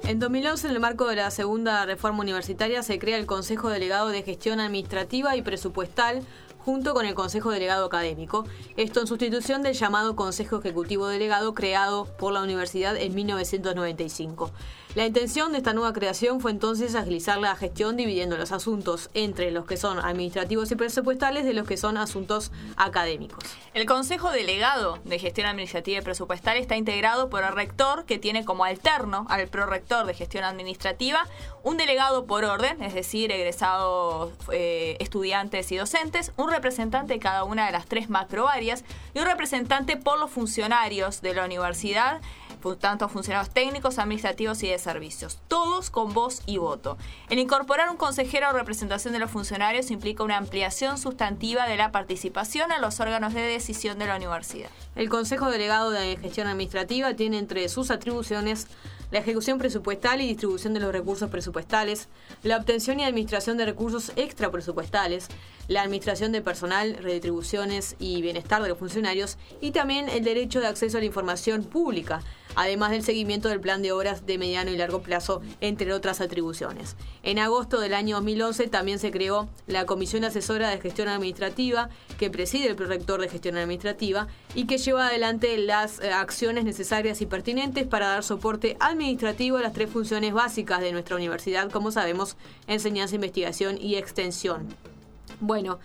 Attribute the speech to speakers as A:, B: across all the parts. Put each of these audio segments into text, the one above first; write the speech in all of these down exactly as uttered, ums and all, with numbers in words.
A: En dos mil once, en el marco de la segunda reforma universitaria, se crea el Consejo Delegado de Gestión Administrativa y Presupuestal, junto con el Consejo Delegado Académico. Esto en sustitución del llamado Consejo Ejecutivo Delegado creado por la universidad en mil novecientos noventa y cinco. La intención de esta nueva creación fue entonces agilizar la gestión dividiendo los asuntos entre los que son administrativos y presupuestales de los que son asuntos académicos.
B: El Consejo Delegado de Gestión Administrativa y Presupuestal está integrado por el rector, que tiene como alterno al prorector de Gestión Administrativa, un delegado por orden, es decir, egresados, eh, estudiantes y docentes, un representante de cada una de las tres macroáreas y un representante por los funcionarios de la universidad, tanto funcionarios técnicos, administrativos y de servicios, todos con voz y voto. El incorporar un consejero o representación de los funcionarios implica una ampliación sustantiva de la participación en los órganos de decisión de la universidad.
A: El Consejo Delegado de Gestión Administrativa tiene entre sus atribuciones la ejecución presupuestal y distribución de los recursos presupuestales, la obtención y administración de recursos extrapresupuestales, la administración de personal, redistribuciones y bienestar de los funcionarios y también el derecho de acceso a la información pública, además del seguimiento del plan de obras de mediano y largo plazo, entre otras atribuciones. En agosto del año dos mil once también se creó la Comisión Asesora de Gestión Administrativa, que preside el prorector de Gestión Administrativa y que lleva adelante las eh, acciones necesarias y pertinentes para dar soporte administrativo a las tres funciones básicas de nuestra universidad, como sabemos, enseñanza, investigación y extensión. Bueno,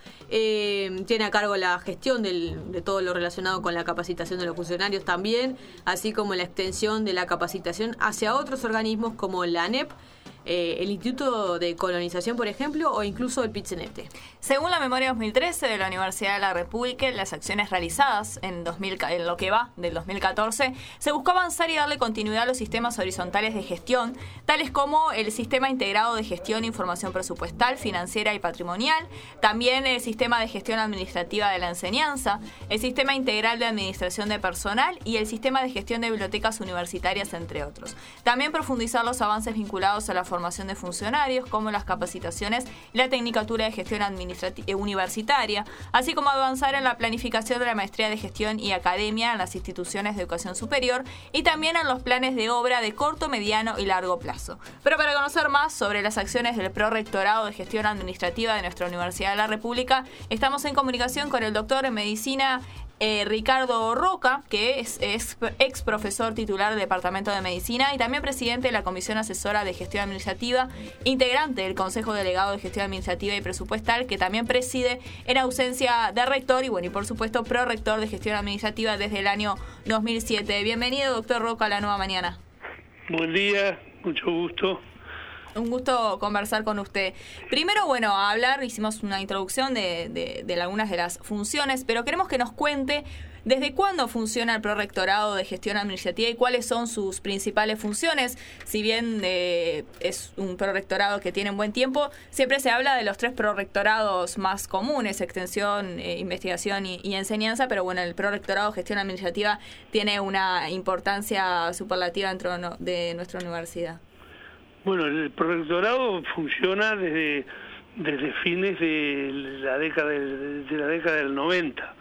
A: eh, tiene a cargo la gestión del, de todo lo relacionado con la capacitación de los funcionarios también, así como la extensión de la capacitación hacia otros organismos como la ANEP, eh, el Instituto de Colonización, por ejemplo, o incluso el PIT-CNT.
B: Según la memoria dos mil trece de la Universidad de la República, las acciones realizadas en, dos mil, en lo que va del dos mil catorce, se buscó avanzar y darle continuidad a los sistemas horizontales de gestión, tales como el Sistema Integrado de Gestión e Información Presupuestal, Financiera y Patrimonial, también el Sistema de Gestión Administrativa de la Enseñanza, el Sistema Integral de Administración de Personal y el Sistema de Gestión de Bibliotecas Universitarias, entre otros. También profundizar los avances vinculados a la formación de funcionarios, como las capacitaciones y la Tecnicatura de Gestión Administrativa universitaria, así como avanzar en la planificación de la maestría de gestión y academia en las instituciones de educación superior y también en los planes de obra de corto, mediano y largo plazo. Pero para conocer más sobre las acciones del Prorectorado de Gestión Administrativa de nuestra Universidad de la República, estamos en comunicación con el doctor en Medicina Eh, Ricardo Roca, que es, es ex profesor titular del Departamento de Medicina y también presidente de la Comisión Asesora de Gestión Administrativa, integrante del Consejo Delegado de Gestión Administrativa y Presupuestal, que también preside en ausencia de rector y, bueno, y por supuesto, prorector de Gestión Administrativa desde el año dos mil siete. Bienvenido, doctor Roca, a La Nueva Mañana.
C: Buen día, mucho gusto.
B: Un gusto conversar con usted. Primero, bueno, a hablar, hicimos una introducción de, de, de algunas de las funciones, pero queremos que nos cuente desde cuándo funciona el Prorectorado de Gestión Administrativa y cuáles son sus principales funciones. Si bien eh, es un prorectorado que tiene un buen tiempo, siempre se habla de los tres prorectorados más comunes, extensión, eh, investigación y, y enseñanza, pero bueno, el Prorectorado de Gestión Administrativa tiene una importancia superlativa dentro de nuestra universidad.
C: Bueno, el prorectorado funciona desde, desde fines de la década del, de la década del noventa.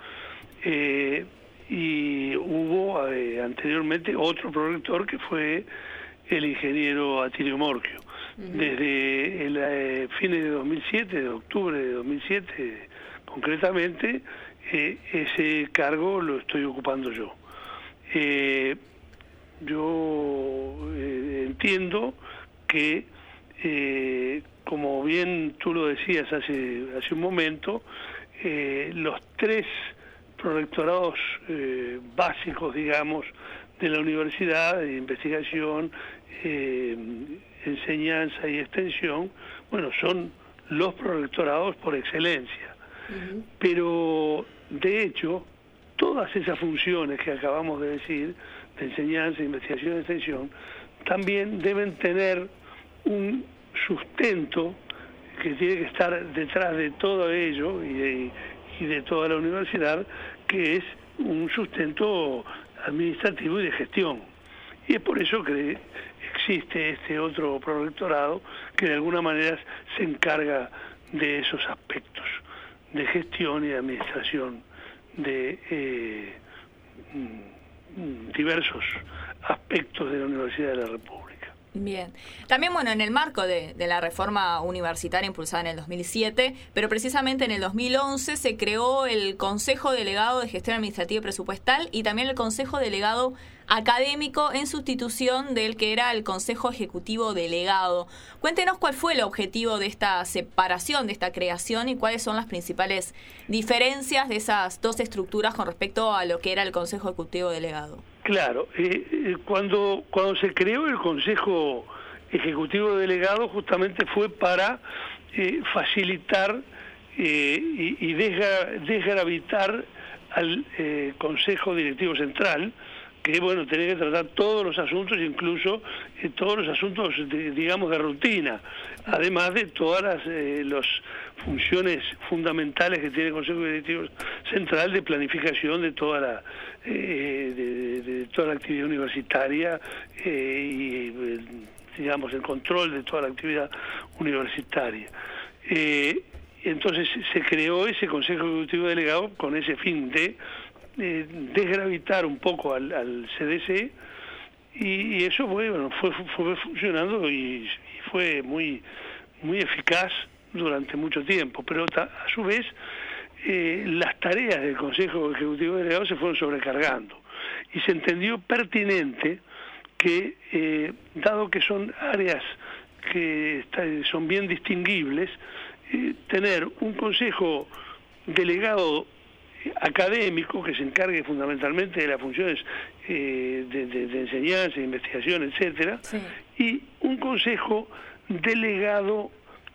C: Eh, y hubo eh, anteriormente otro prorector que fue el ingeniero Atilio Morchio. Uh-huh. Desde el, eh, fines de dos mil siete, de octubre de dos mil siete concretamente, eh, ese cargo lo estoy ocupando yo. Eh, yo eh, entiendo que, eh, como bien tú lo decías hace, hace un momento, eh, los tres prorectorados eh, básicos, digamos, de la universidad, de investigación, eh, enseñanza y extensión, bueno, son los prorectorados por excelencia. Uh-huh. Pero, de hecho, todas esas funciones que acabamos de decir, de enseñanza, investigación y extensión, también deben tener un sustento que tiene que estar detrás de todo ello y de, y de toda la universidad, que es un sustento administrativo y de gestión. Y es por eso que existe este otro prorectorado que de alguna manera se encarga de esos aspectos de gestión y de administración de eh, diversos aspectos de la Universidad de la República.
B: Bien. También, bueno, en el marco de, de la reforma universitaria impulsada en el dos mil siete, pero precisamente en el dos mil once se creó el Consejo Delegado de Gestión Administrativa y Presupuestal y también el Consejo Delegado Académico en sustitución del que era el Consejo Ejecutivo Delegado. Cuéntenos cuál fue el objetivo de esta separación, de esta creación y cuáles son las principales diferencias de esas dos estructuras con respecto a lo que era el Consejo Ejecutivo Delegado.
C: Claro, eh, cuando, cuando se creó el Consejo Ejecutivo Delegado justamente fue para eh, facilitar eh, y, y desgra, desgravitar al eh, Consejo Directivo Central, que bueno, tenía que tratar todos los asuntos, incluso eh, todos los asuntos, de, digamos, de rutina, además de todas las eh, los funciones fundamentales que tiene el Consejo Directivo Central de planificación de toda la eh, de, de, de toda la actividad universitaria eh, y eh, digamos el control de toda la actividad universitaria. Eh, entonces se creó ese Consejo Ejecutivo Delegado con ese fin de eh, desgravitar un poco al, al C D C y, y eso fue, bueno, fue, fue funcionando y, y fue muy muy eficaz durante mucho tiempo, pero a su vez eh, las tareas del Consejo Ejecutivo Delegado se fueron sobrecargando y se entendió pertinente que, eh, dado que son áreas que está, son bien distinguibles, eh, tener un Consejo Delegado académico que se encargue fundamentalmente de las funciones eh, de, de, de enseñanza, investigación, etcétera, sí. Y un Consejo Delegado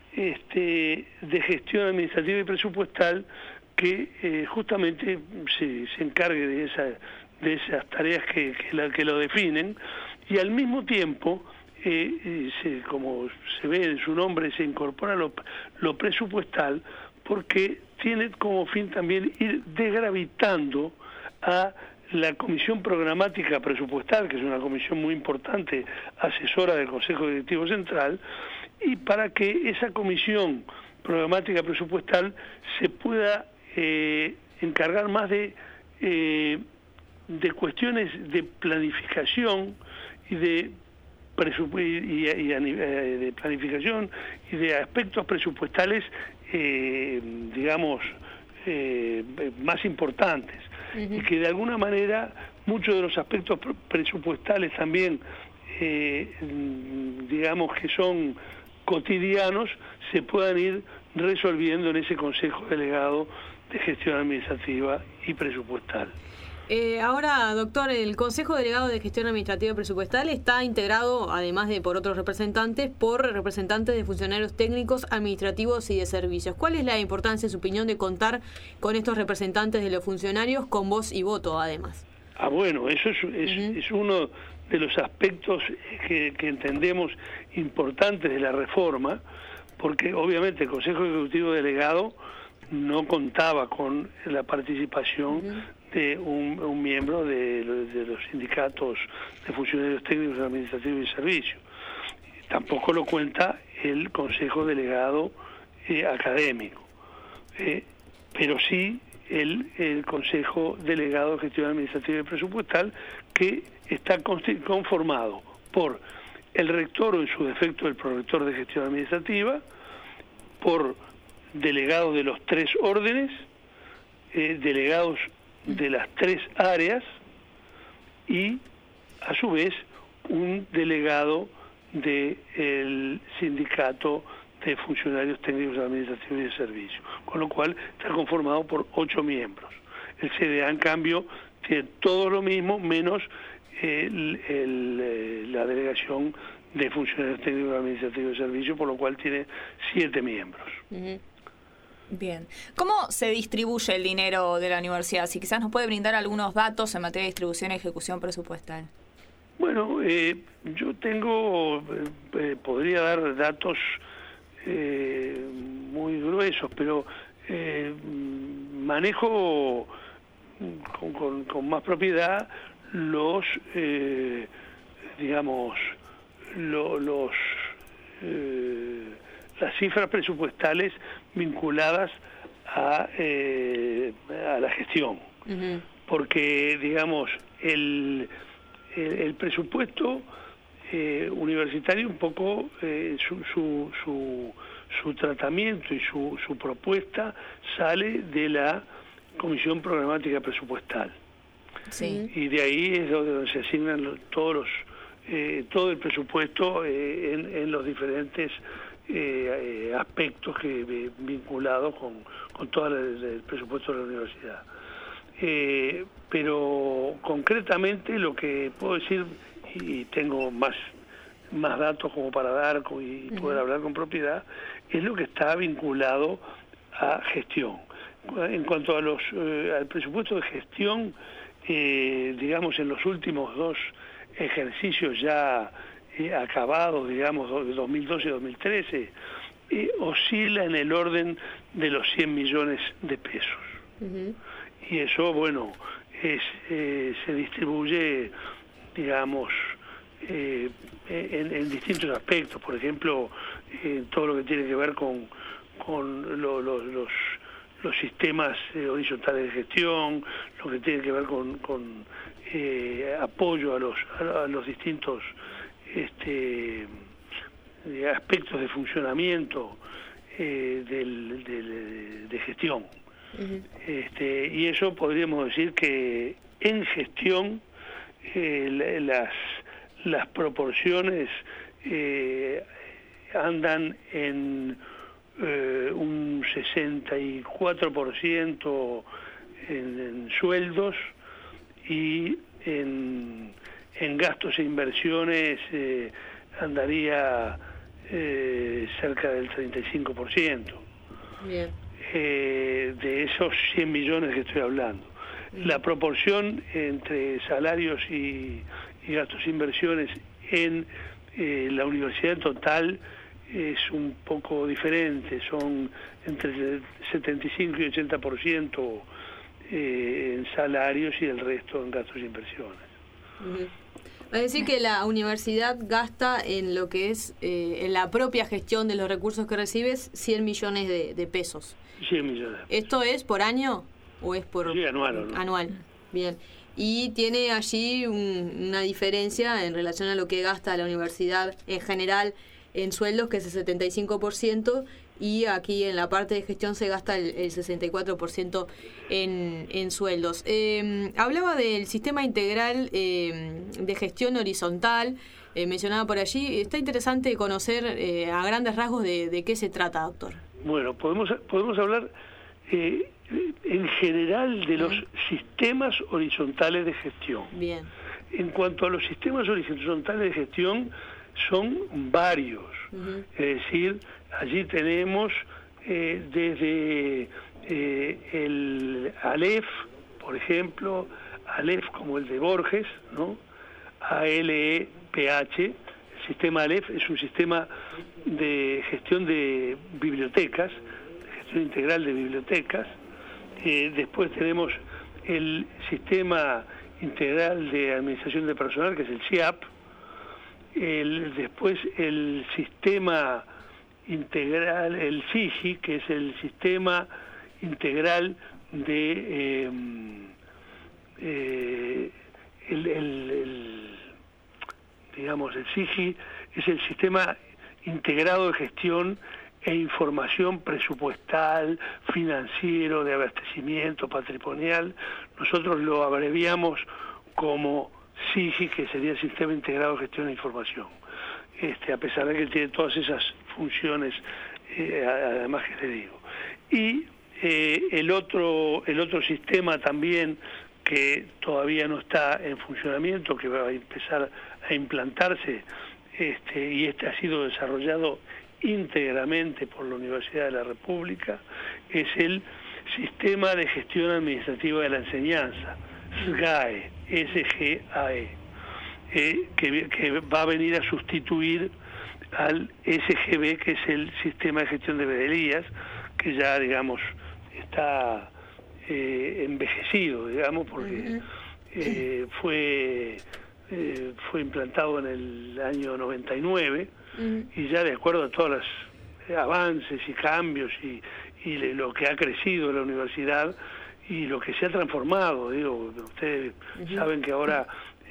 C: Este, de gestión administrativa y presupuestal que eh, justamente se, se encargue de, esa, de esas tareas que, que, la, que lo definen y al mismo tiempo, eh, eh, se, como se ve en su nombre, se incorpora lo, lo presupuestal porque tiene como fin también ir desgravitando a la Comisión Programática Presupuestal, que es una comisión muy importante, asesora del Consejo Directivo Central, y para que esa comisión programática presupuestal se pueda eh, encargar más de, eh, de cuestiones de planificación y de, presupu y, y, y de planificación y de aspectos presupuestales, eh, digamos, eh, más importantes. Uh-huh. Y que de alguna manera muchos de los aspectos presupuestales también, eh, digamos que son cotidianos, se puedan ir resolviendo en ese Consejo Delegado de Gestión Administrativa y Presupuestal.
A: Eh, ahora, doctor, el Consejo Delegado de Gestión Administrativa y Presupuestal está integrado, además de por otros representantes, por representantes de funcionarios técnicos, administrativos y de servicios. ¿Cuál es la importancia, en su opinión, de contar con estos representantes de los funcionarios con voz y voto, además?
C: Ah, bueno, eso es, es, uh-huh. es uno de los aspectos que, que entendemos importantes de la reforma, porque obviamente el Consejo Ejecutivo Delegado no contaba con la participación uh-huh. de un, un miembro de, de los sindicatos de funcionarios técnicos, administrativos y servicios. Tampoco lo cuenta el Consejo Delegado eh, académico, eh, pero sí el, el Consejo Delegado de Gestión Administrativa y Presupuestal, que está conformado por el rector o en su defecto el prorector de gestión administrativa, por delegados de los tres órdenes, eh, delegados de las tres áreas y a su vez un delegado del sindicato de funcionarios técnicos administrativos y de servicio, con lo cual está conformado por ocho miembros. El C D A, en cambio, tiene todo lo mismo, menos el, el, la delegación de funcionarios técnicos administrativos y de servicio, por lo cual tiene siete miembros.
B: Uh-huh. Bien. ¿Cómo se distribuye el dinero de la universidad? Si quizás nos puede brindar algunos datos en materia de distribución y ejecución presupuestal.
C: Bueno, eh, yo tengo, eh, podría dar datos eh, muy gruesos, pero eh, manejo con, con, con más propiedad los, eh, digamos, lo, los eh, las cifras presupuestales vinculadas a, eh, a la gestión. Uh-huh. Porque, digamos, el, el, el presupuesto eh, universitario un poco eh, su, su, su, su tratamiento y su, su propuesta sale de la Comisión Programática Presupuestal.
B: Sí.
C: Y de ahí es donde se asignan todos los, eh, todo el presupuesto eh, en, en los diferentes eh, eh, aspectos que eh, vinculados con, con todo el, el presupuesto de la universidad. Eh, pero concretamente lo que puedo decir, y tengo más más datos como para dar y poder hablar con propiedad, es lo que está vinculado a gestión. En cuanto a los eh, al presupuesto de gestión, eh, digamos en los últimos dos ejercicios ya eh, acabados, digamos de dos mil doce y dos mil trece, eh, oscila en el orden de los cien millones de pesos. Uh-huh. Y eso, bueno, es, eh, se distribuye, digamos, eh, en, en distintos aspectos. Por ejemplo, en todo lo que tiene que ver con, con lo, lo, los, los sistemas eh, horizontales de gestión, lo que tiene que ver con, con eh, apoyo a los, a, a los distintos este, aspectos de funcionamiento eh, del, del, de gestión. Uh-huh. Este, y eso podríamos decir que en gestión eh, las, las proporciones eh, andan en eh, un sesenta y cuatro por ciento en, en sueldos y en, en gastos e inversiones eh, andaría eh, cerca del treinta y cinco por ciento.
A: Bien.
C: Eh, de esos cien millones que estoy hablando. La proporción entre salarios y, y gastos e inversiones en eh, la universidad total es un poco diferente, son entre setenta y cinco y ochenta por ciento eh, en salarios y el resto en gastos e inversiones.
A: Uh-huh. Es decir, que la universidad gasta en lo que es eh, en la propia gestión de los recursos que recibes cien millones de, de pesos.
C: cien millones.
A: ¿Esto es por año o es por
C: sí, anual? ¿No?
A: Anual, bien. Y tiene allí un, una diferencia en relación a lo que gasta la universidad en general en sueldos, que es el setenta y cinco por ciento, y aquí en la parte de gestión se gasta el, el sesenta y cuatro por ciento en, en sueldos. Eh, hablaba del sistema integral eh, de gestión horizontal, eh, mencionaba por allí. Está interesante conocer eh, a grandes rasgos de, de qué se trata, doctor.
C: Bueno, podemos podemos hablar eh, en general de los Bien. sistemas horizontales de gestión.
A: Bien.
C: En cuanto a los sistemas horizontales de gestión, son varios. Uh-huh. Es decir, allí tenemos eh, desde eh, el ALEF, por ejemplo, ALEF como el de Borges, ¿no? A L E P H. El sistema ALEF es un sistema de gestión de bibliotecas, de gestión integral de bibliotecas. Eh, después tenemos el sistema integral de administración de personal, que es el S I A P. El, después el sistema integral, el S I G I, que es el sistema integral de eh, eh, el, el, el digamos el S I G I es el sistema integrado de gestión e información presupuestal, financiero, de abastecimiento, patrimonial. Nosotros lo abreviamos como S I G I, que sería el Sistema Integrado de Gestión e Información, este, a pesar de que tiene todas esas funciones, eh, además que te digo. Y eh, el otro el otro sistema también que todavía no está en funcionamiento, que va a empezar a implantarse, este, y este ha sido desarrollado íntegramente por la Universidad de la República, es el Sistema de Gestión Administrativa de la Enseñanza, S G A E, S G A E, eh, que, que va a venir a sustituir al S G B, que es el Sistema de Gestión de Vedelías, que ya, digamos, está eh, envejecido, digamos, porque eh, fue, eh, fue implantado en el año noventa y nueve, uh-huh. y ya de acuerdo a todos los avances y cambios y, y lo que ha crecido la universidad, y lo que se ha transformado, digo, ustedes uh-huh. saben que ahora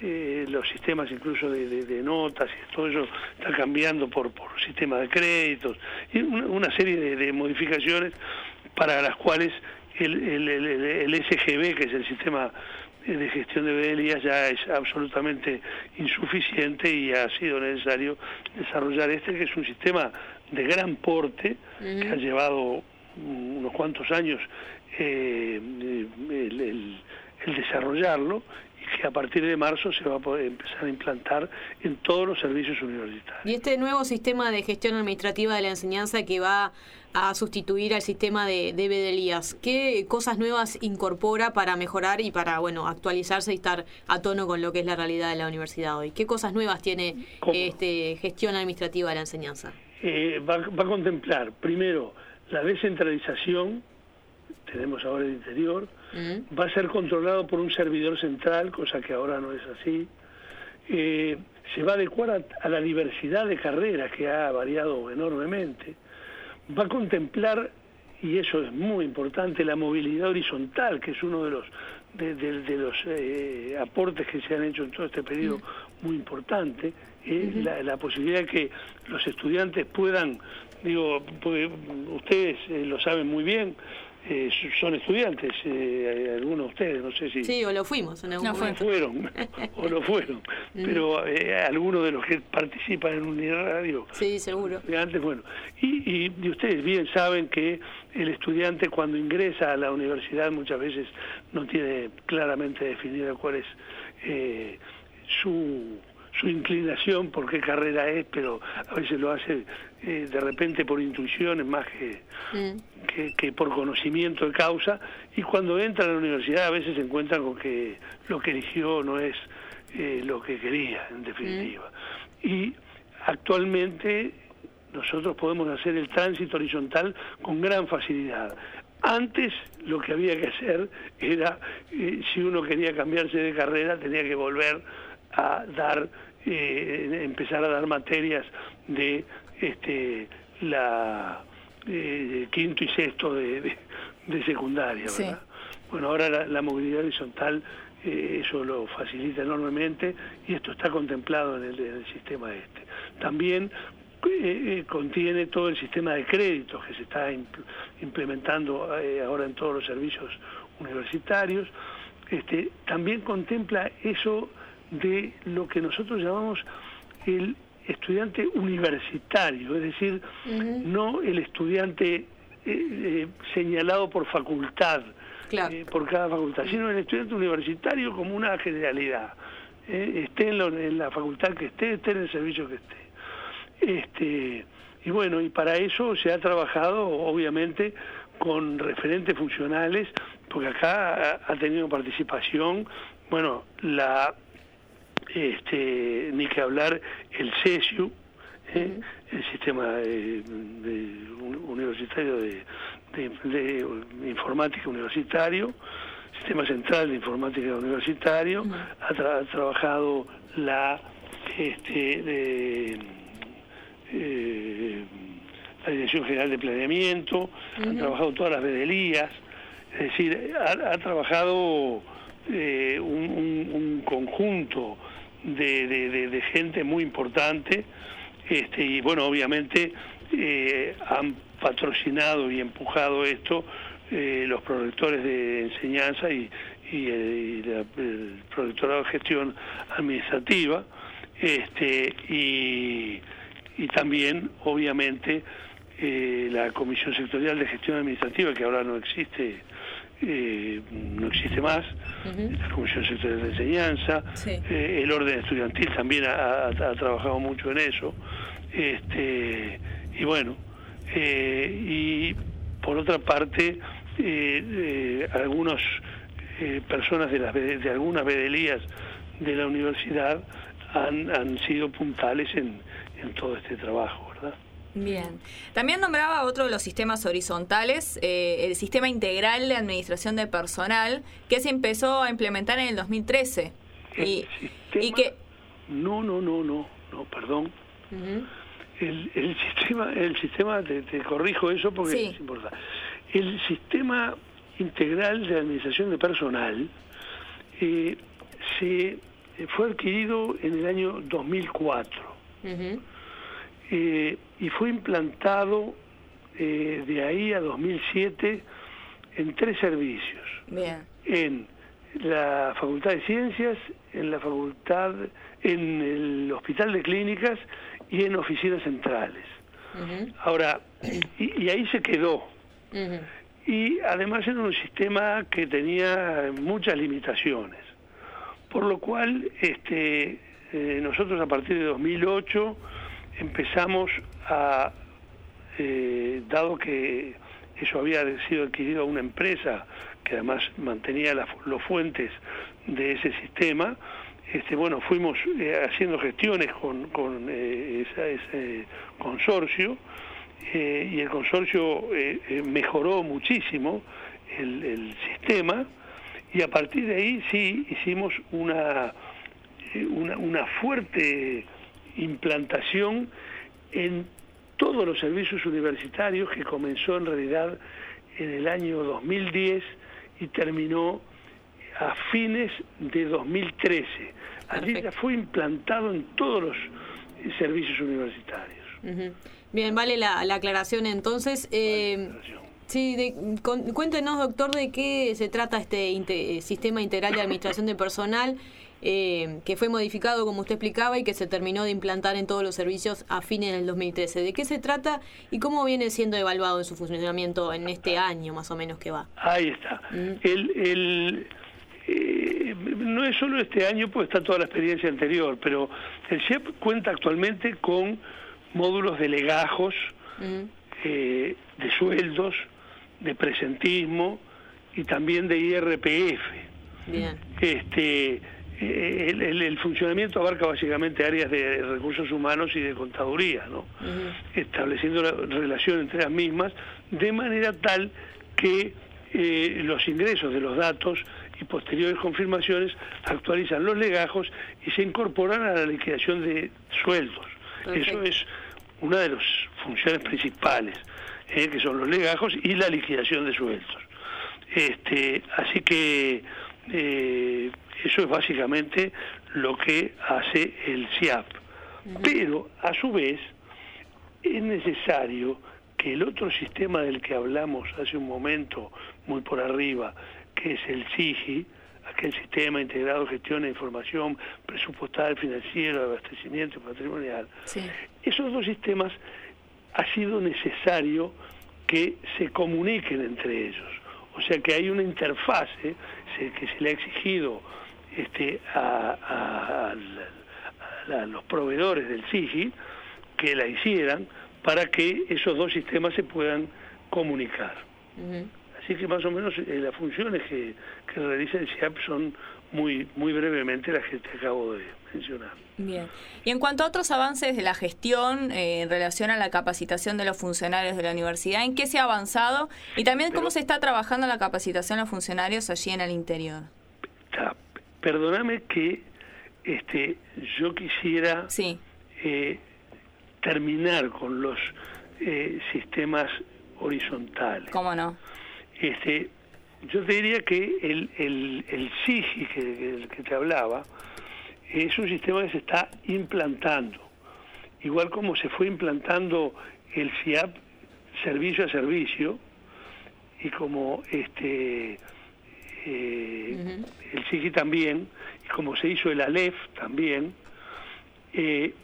C: eh, los sistemas incluso de, de, de notas y todo eso está cambiando por, por sistemas de créditos y una, una serie de, de modificaciones para las cuales el, el, el, el S G B, que es el sistema de gestión de vedelías, ya es absolutamente insuficiente y ha sido necesario desarrollar este, que es un sistema de gran porte, uh-huh. que ha llevado unos cuantos años eh, el, el, el desarrollarlo, y que a partir de marzo se va a poder empezar a implantar en todos los servicios universitarios.
A: Y este nuevo sistema de gestión administrativa de la enseñanza que va a sustituir al sistema de, de vedelías, ¿qué cosas nuevas incorpora para mejorar y para, bueno, actualizarse y estar a tono con lo que es la realidad de la universidad hoy? ¿Qué cosas nuevas tiene este gestión administrativa de la enseñanza?
C: Eh, va, va a contemplar, primero, la descentralización. Tenemos ahora el interior, uh-huh. va a ser controlado por un servidor central, cosa que ahora no es así. Eh, se va a adecuar a, a la diversidad de carreras que ha variado enormemente. Va a contemplar, y eso es muy importante, la movilidad horizontal, que es uno de los de, de, de los eh, aportes que se han hecho en todo este periodo, uh-huh. muy importante. Eh, uh-huh. la, la posibilidad de que los estudiantes puedan, digo, porque ustedes eh, lo saben muy bien, Eh, son estudiantes, eh, algunos de ustedes, no sé si...
A: Sí, o lo fuimos en algún
C: no
A: momento.
C: fueron, o lo fueron, pero eh, algunos de los que participan en Uniradio...
A: Sí, seguro.
C: Antes, bueno, y, y, y ustedes bien saben que el estudiante cuando ingresa a la universidad muchas veces no tiene claramente definida cuál es eh, su... su inclinación por qué carrera es, pero a veces lo hace eh, de repente por intuiciones más que, mm. que, que por conocimiento de causa, y cuando entra a la universidad a veces se encuentra con que lo que eligió no es eh, lo que quería, en definitiva. Mm. Y actualmente nosotros podemos hacer el tránsito horizontal con gran facilidad. Antes lo que había que hacer era, eh, si uno quería cambiarse de carrera, tenía que volver a dar, eh, empezar a dar materias de este la eh, quinto y sexto de, de, de secundaria, ¿verdad? Sí. Bueno, ahora la, la movilidad horizontal, eh, eso lo facilita enormemente, y esto está contemplado en el, en el sistema este. También eh, eh, contiene todo el sistema de créditos que se está impl- implementando eh, ahora en todos los servicios universitarios. Este, también contempla eso de lo que nosotros llamamos el estudiante universitario, es decir, uh-huh. no el estudiante eh, eh, señalado por facultad, claro. eh, por cada facultad, sino el estudiante universitario como una generalidad, eh, esté en, lo, en la facultad que esté, esté en el servicio que esté. Este, y bueno, y para eso se ha trabajado, obviamente, con referentes funcionales, porque acá ha, ha tenido participación, bueno, la Este, ni que hablar el CESIU, ¿eh? uh-huh. el sistema de, de, universitario de, de, de informática universitario, sistema central de informática universitario, uh-huh. ha, tra- ha trabajado la este, de, eh, la Dirección General de Planeamiento, uh-huh. han trabajado todas las vedelías, es decir, ha, ha trabajado eh, un, un, un conjunto De, de, de, de gente muy importante, este, y bueno, obviamente eh, han patrocinado y empujado esto eh, los prorectores de enseñanza y, y, y la, el prorectorado de gestión administrativa, este, y, y también obviamente eh, la Comisión Sectorial de Gestión Administrativa, que ahora no existe Eh, no existe más, uh-huh. la Comisión Sectorial de Enseñanza, sí. eh, el orden estudiantil también ha, ha, ha trabajado mucho en eso, este, y bueno, eh, y por otra parte, eh, eh, algunas eh, personas de, las, de algunas vedelías de la universidad han, han sido puntales en, en todo este trabajo, ¿verdad?
B: Bien. También nombraba otro de los sistemas horizontales, eh, el Sistema Integral de Administración de Personal, que se empezó a implementar en el dos mil trece. Y,
C: sistema,
B: y que...
C: No, no, no, no, no, perdón. Uh-huh. El, el sistema, el sistema te, te corrijo eso porque sí. es importante. El Sistema Integral de Administración de Personal eh, se eh, fue adquirido en el año dos mil cuatro. Uh-huh. eh, y fue implantado eh, de ahí a dos mil siete en tres servicios.
B: Bien.
C: En la Facultad de Ciencias, en la facultad, en el Hospital de Clínicas y en oficinas centrales. Uh-huh. Ahora, y, y ahí se quedó. Uh-huh. Y además era un sistema que tenía muchas limitaciones, por lo cual este, eh, nosotros a partir de dos mil ocho empezamos a, eh, dado que eso había sido adquirido a una empresa que además mantenía las los fuentes de ese sistema, este, bueno, fuimos eh, haciendo gestiones con, con eh, esa, ese consorcio, eh, y el consorcio eh, eh, mejoró muchísimo el, el sistema, y a partir de ahí sí hicimos una, eh, una, una fuerte implantación en todos los servicios universitarios, que comenzó en realidad en el año dos mil diez y terminó a fines de dos mil trece. Allí ya fue implantado en todos los servicios universitarios.
A: Uh-huh. Bien, vale la, la aclaración entonces. Eh, vale la aclaración. Sí, de, con, cuéntenos, doctor, de qué se trata este inte, sistema integral de administración de personal, eh, que fue modificado, como usted explicaba, y que se terminó de implantar en todos los servicios a fines del dos mil trece. ¿De qué se trata y cómo viene siendo evaluado en su funcionamiento en este año, más o menos, que va?
C: Ahí está. Uh-huh. El... el Eh, no es solo este año, pues está toda la experiencia anterior, pero el C I A P cuenta actualmente con módulos de legajos, uh-huh. eh, de sueldos, de presentismo y también de I R P F.
A: Bien.
C: Este, eh, el, el, el funcionamiento abarca básicamente áreas de recursos humanos y de contaduría, ¿no? Uh-huh. Estableciendo la relación entre las mismas, de manera tal que eh, los ingresos de los datos y posteriores confirmaciones actualizan los legajos y se incorporan a la liquidación de sueldos. Perfecto. Eso es una de las funciones principales, eh, que son los legajos y la liquidación de sueldos. Este, así que eh, eso es básicamente lo que hace el C I A P. Uh-huh. Pero, a su vez, es necesario que el otro sistema del que hablamos hace un momento, muy por arriba, que es el S I G I, aquel Sistema Integrado de Gestión de Información Presupuestal, Financiero, de Abastecimiento y Patrimonial, sí. Esos dos sistemas ha sido necesario que se comuniquen entre ellos. O sea que hay una interfase se, que se le ha exigido este, a, a, a, a los proveedores del S I G I que la hicieran para que esos dos sistemas se puedan comunicar. Uh-huh. Así que más o menos eh, las funciones que, que realiza el C I A P son muy muy brevemente las que te acabo de mencionar.
B: Bien. Y en cuanto a otros avances de la gestión eh, en relación a la capacitación de los funcionarios de la universidad, ¿en qué se ha avanzado? Y también Pero, cómo se está trabajando la capacitación de los funcionarios allí en el interior.
C: Está, perdóname que este yo quisiera sí. eh, terminar con los eh, sistemas horizontales.
B: ¿Cómo no?
C: Este, yo te diría que el, el, el S I G I que, que, que te hablaba es un sistema que se está implantando, igual como se fue implantando el C I A P servicio a servicio, y como este eh, uh-huh. el S I G I también, y como se hizo el A L E F también, eh,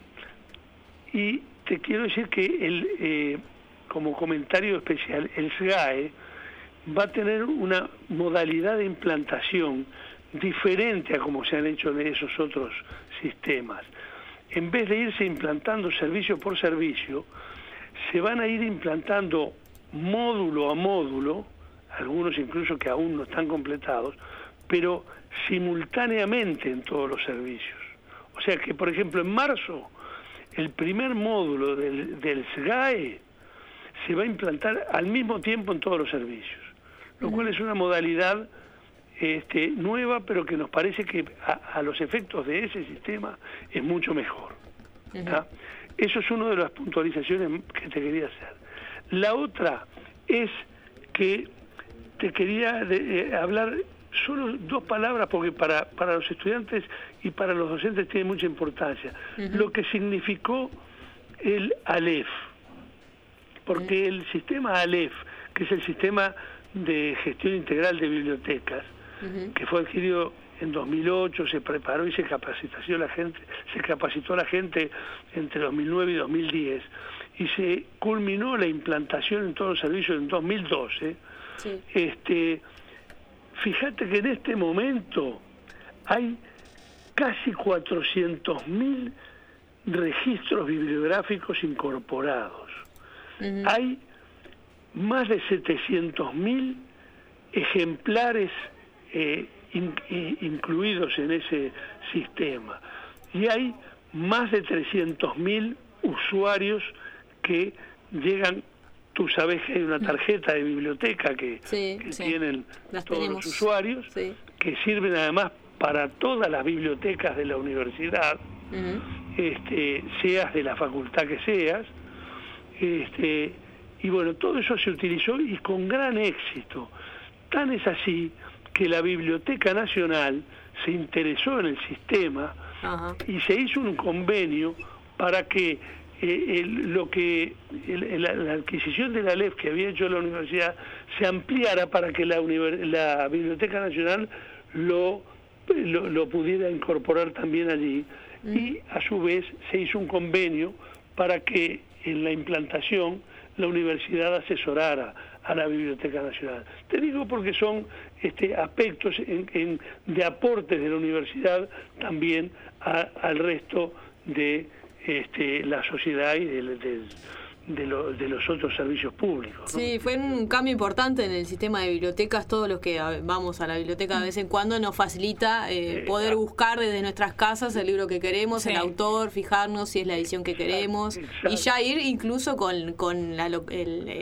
C: y te quiero decir que el eh, como comentario especial, el S G A E va a tener una modalidad de implantación diferente a como se han hecho en esos otros sistemas. En vez de irse implantando servicio por servicio, se van a ir implantando módulo a módulo, algunos incluso que aún no están completados, pero simultáneamente en todos los servicios. O sea que, por ejemplo, en marzo, el primer módulo del, del S G A E se va a implantar al mismo tiempo en todos los servicios, lo cual es una modalidad este, nueva, pero que nos parece que a, a los efectos de ese sistema es mucho mejor. ¿Tá? Eso es una de las puntualizaciones que te quería hacer. La otra es que te quería de, eh, hablar solo dos palabras, porque para, para los estudiantes y para los docentes tiene mucha importancia. Uh-huh. Lo que significó el Aleph, porque uh-huh. el sistema Aleph, que es el sistema de gestión integral de bibliotecas, uh-huh. que fue adquirido en dos mil ocho, se preparó y se capacitó la gente, se capacitó a la gente entre dos mil nueve y dos mil diez, y se culminó la implantación en todos los servicios en dos mil doce. Sí. Este, fíjate que en este momento hay casi cuatrocientos mil registros bibliográficos incorporados. Uh-huh. Hay más de setecientos mil ejemplares eh, in, in, incluidos en ese sistema. Y hay más de trescientos mil usuarios que llegan. Tú sabes que hay una tarjeta de biblioteca que, sí, que sí. tienen Las todos tenemos. los usuarios, sí. que sirven además para todas las bibliotecas de la universidad, uh-huh. este, seas de la facultad que seas, este, y bueno, todo eso se utilizó y con gran éxito. Tan es así que la Biblioteca Nacional se interesó en el sistema uh-huh. y se hizo un convenio para que eh, el, lo que el, la, la adquisición de la Aleph que había hecho la universidad se ampliara para que la, la Biblioteca Nacional lo, lo, lo pudiera incorporar también allí. Uh-huh. Y a su vez se hizo un convenio para que en la implantación la universidad asesorara a la Biblioteca Nacional. Te digo porque son este, aspectos en, en, de aportes de la universidad también a, al resto de este, la sociedad y del, del, de, lo, de los otros servicios públicos, ¿no?
A: Sí, fue un cambio importante en el sistema de bibliotecas. Todos los que vamos a la biblioteca de vez en cuando nos facilita eh, poder buscar desde nuestras casas el libro que queremos, sí. el autor, fijarnos si es la edición que queremos, exacto. y ya ir incluso con, con la, el,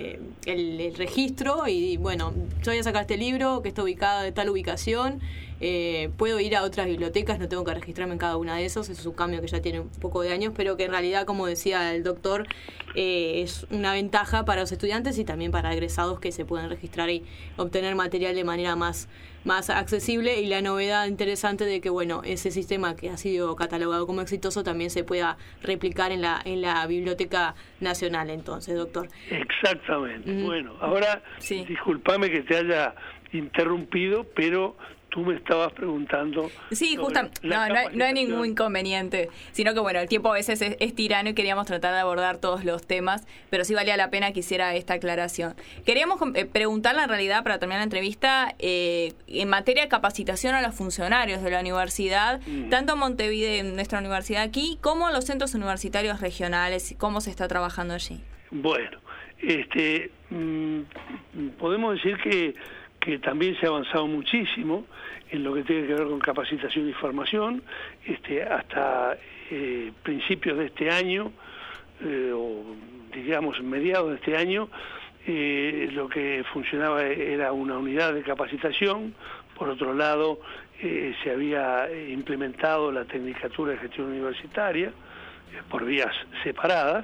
A: el, el registro y bueno, yo voy a sacar este libro que está ubicado de tal ubicación. Eh, puedo ir a otras bibliotecas, no tengo que registrarme en cada una de esos. Eso es un cambio que ya tiene un poco de años, pero que en realidad, como decía el doctor, eh, es una ventaja para los estudiantes y también para egresados que se pueden registrar y obtener material de manera más, más accesible. Y la novedad interesante de que bueno, ese sistema que ha sido catalogado como exitoso también se pueda replicar en la, en la Biblioteca Nacional, entonces, doctor.
C: Exactamente. Mm. Bueno, ahora, sí. discúlpame que te haya interrumpido, pero tú me estabas preguntando.
B: Sí, justamente, no, no, hay, no hay ningún inconveniente, sino que bueno, el tiempo a veces es, es tirano y queríamos tratar de abordar todos los temas, pero sí valía la pena que hiciera esta aclaración. Queríamos eh, preguntarle en realidad, para terminar la entrevista, eh, en materia de capacitación a los funcionarios de la universidad, mm. tanto en Montevideo, en nuestra universidad aquí, como en los centros universitarios regionales, ¿cómo se está trabajando allí?
C: Bueno, este, mmm, podemos decir que que también se ha avanzado muchísimo en lo que tiene que ver con capacitación y formación. Este, hasta eh, principios de este año, eh, o digamos mediados de este año, eh, lo que funcionaba era una unidad de capacitación. Por otro lado, eh, se había implementado la Tecnicatura de Gestión Universitaria eh, por vías separadas,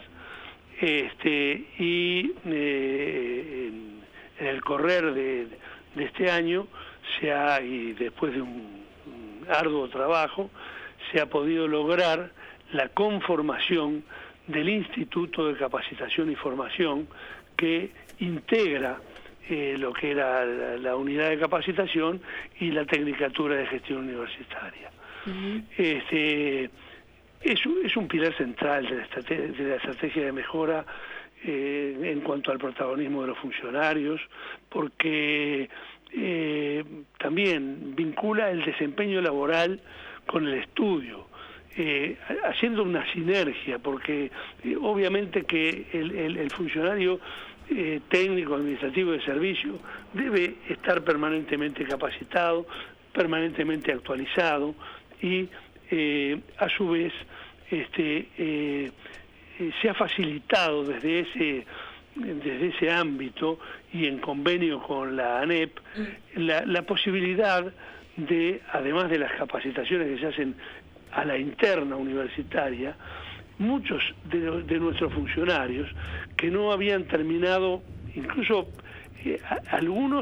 C: este, y eh, en, en el correr de de este año se ha, y después de un, un arduo trabajo, se ha podido lograr la conformación del Instituto de Capacitación y Formación que integra eh, lo que era la, la unidad de capacitación y la Tecnicatura de Gestión Universitaria. Uh-huh. Este, es, un, es un pilar central de la estrategia de, la estrategia de mejora Eh, en cuanto al protagonismo de los funcionarios, porque eh, también vincula el desempeño laboral con el estudio, eh, haciendo una sinergia, porque eh, obviamente que el, el, el funcionario eh, técnico, administrativo de servicio debe estar permanentemente capacitado, permanentemente actualizado y eh, a su vez este eh, se ha facilitado desde ese desde ese ámbito y en convenio con la ANEP la, la posibilidad de, además de las capacitaciones que se hacen a la interna universitaria, muchos de, de nuestros funcionarios que no habían terminado, incluso eh, a, algunos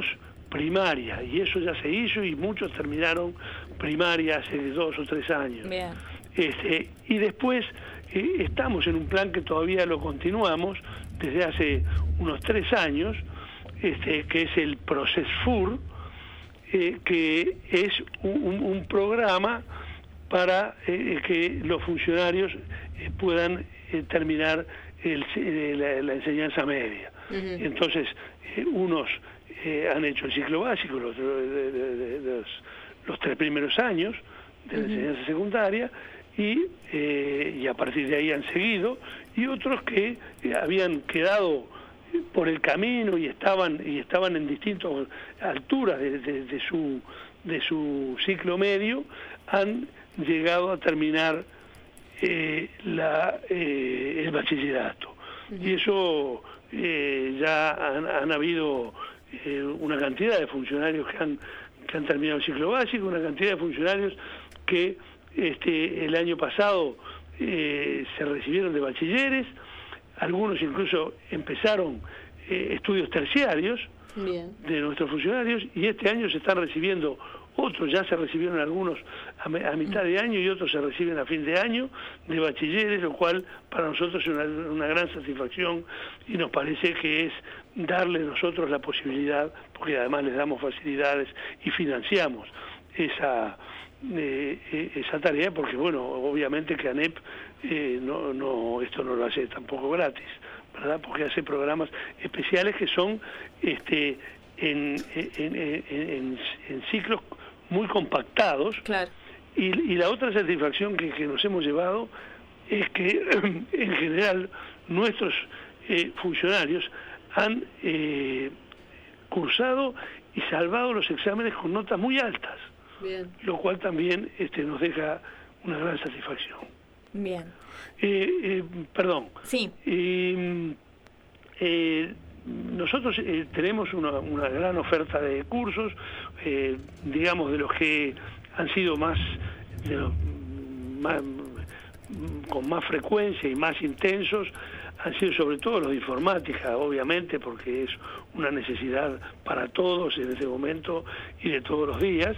C: primaria, y eso ya se hizo y muchos terminaron primaria hace dos o tres años.
B: Bien.
C: Este, y después eh, estamos en un plan que todavía lo continuamos desde hace unos tres años, este, que es el Procesfur, eh, que es un, un programa para eh, que los funcionarios eh, puedan eh, terminar el, eh, la, la enseñanza media. Uh-huh. Entonces, eh, unos eh, han hecho el ciclo básico, los, de, de, de, de los, los tres primeros años de la uh-huh. enseñanza secundaria, y, eh, y a partir de ahí han seguido, y otros que eh, habían quedado por el camino y estaban y estaban en distintas alturas de, de, de su de su ciclo medio, han llegado a terminar eh, la, eh, el bachillerato. Uh-huh. Y eso eh, ya han, han habido eh, una cantidad de funcionarios que han, que han terminado el ciclo básico, una cantidad de funcionarios que este, el año pasado eh, se recibieron de bachilleres, algunos incluso empezaron eh, estudios terciarios. Bien. De nuestros funcionarios, y este año se están recibiendo otros, ya se recibieron algunos a, me, a mitad de año y otros se reciben a fin de año de bachilleres, lo cual para nosotros es una, una gran satisfacción, y nos parece que es darle nosotros la posibilidad, porque además les damos facilidades y financiamos esa eh, esa tarea, porque bueno, obviamente que ANEP eh, no, no esto no lo hace tampoco gratis, ¿verdad? Porque hace programas especiales que son este en, en, en, en, en ciclos muy compactados. Claro. Y, y la otra satisfacción que, que nos hemos llevado es que en general nuestros eh, funcionarios han eh, cursado y salvado los exámenes con notas muy altas. Bien. Lo cual también este, nos deja una gran satisfacción.
B: Bien.
C: Eh, eh, perdón.
B: Sí.
C: Eh, eh, nosotros eh, tenemos una, una gran oferta de cursos, eh, digamos de los que han sido más, de los, más, con más frecuencia y más intensos, han sido sobre todo los de informática, obviamente, porque es una necesidad para todos en este momento y de todos los días.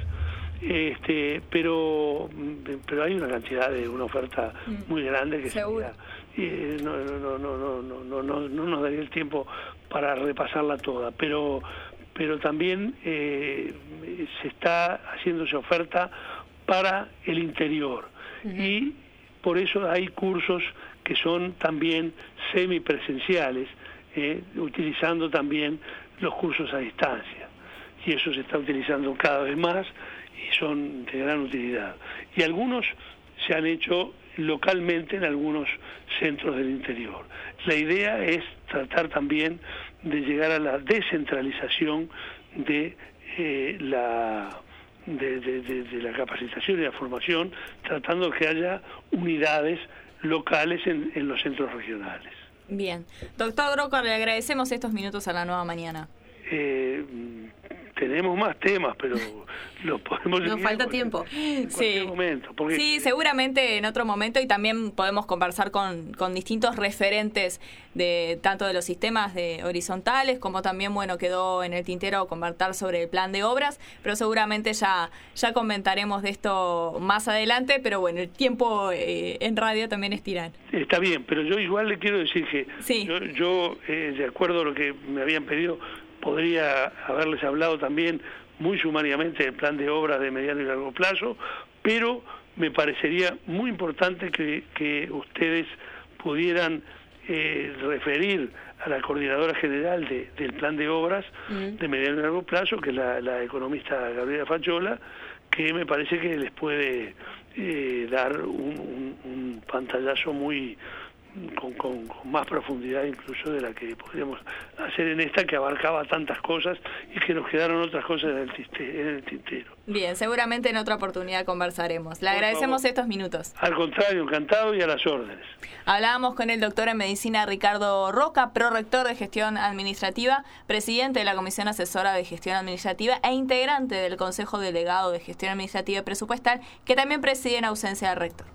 C: Este, pero pero hay una cantidad de una oferta muy grande que
B: seguro
C: sería, eh, no, no, no, no, no, no, no, no nos daría el tiempo para repasarla toda, pero pero también eh, se está haciéndose oferta para el interior. Uh-huh. Y por eso hay cursos que son también semipresenciales, eh, utilizando también los cursos a distancia, y eso se está utilizando cada vez más y son de gran utilidad. Y algunos se han hecho localmente en algunos centros del interior. La idea es tratar también de llegar a la descentralización de eh, la de, de, de, de la capacitación y la formación, tratando de que haya unidades locales en, en los centros regionales.
B: Bien. Doctor Droca, le agradecemos estos minutos a La Nueva Mañana.
C: Eh, tenemos más temas, pero los podemos...
A: Nos falta tiempo.
C: En cualquier
B: sí.
C: momento. Porque...
B: Sí, seguramente en otro momento, y también podemos conversar con, con distintos referentes de tanto de los sistemas de horizontales, como también, bueno, quedó en el tintero conversar sobre el plan de obras, pero seguramente ya, ya comentaremos de esto más adelante, pero bueno, el tiempo eh, en radio también es tirano.
C: Está bien, pero yo igual le quiero decir que
B: sí.
C: yo, yo eh, de acuerdo a lo que me habían pedido, podría haberles hablado también muy sumariamente del plan de obras de mediano y largo plazo, pero me parecería muy importante que, que ustedes pudieran eh, referir a la coordinadora general de, del plan de obras uh-huh. de mediano y largo plazo, que es la, la economista Gabriela Facciola, que me parece que les puede eh, dar un, un, un pantallazo muy... Con, con, con más profundidad incluso de la que podríamos hacer en esta, que abarcaba tantas cosas y que nos quedaron otras cosas en el tintero. En el tintero.
B: Bien, seguramente en otra oportunidad conversaremos. Le Por agradecemos favor. estos minutos.
C: Al contrario, encantado y a las órdenes.
B: Hablábamos con el doctor en medicina Ricardo Roca, prorector de gestión administrativa, presidente de la Comisión Asesora de Gestión Administrativa e integrante del Consejo Delegado de Gestión Administrativa y Presupuestal, que también preside en ausencia del rector.